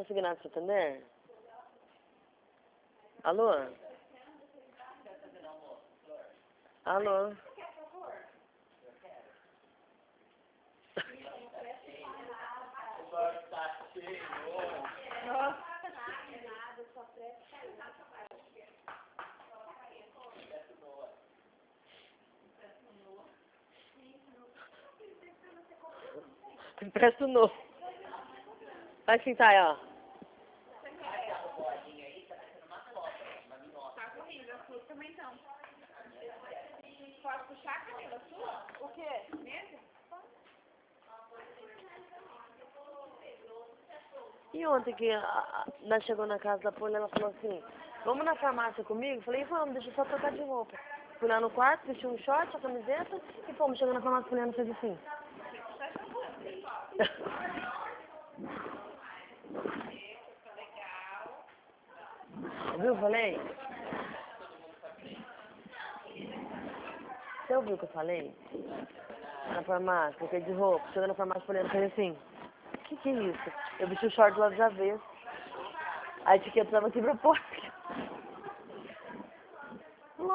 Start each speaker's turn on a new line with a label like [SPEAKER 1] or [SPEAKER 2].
[SPEAKER 1] conseguindo atender? Alô? Alô? Empresta o novo. Vai sentar aí, ó.
[SPEAKER 2] Tá comigo, a sua também então. Pode puxar, Camila, a sua? O quê? Mesmo?
[SPEAKER 1] E ontem que nós chegou na casa da Polly, ela falou assim, vamos na farmácia comigo? Falei, vamos, deixa eu só trocar de roupa. Fui lá no quarto, vesti um short, a camiseta e fomos. Chegou na farmácia, a Poliana fez assim. Viu, falei? Você ouviu o que eu falei? Na farmácia, troquei de roupa. Chegou na farmácia, a Poliana fez assim. O que é isso? Eu vesti o short lá do avesso. A etiqueta tava aqui pra porta.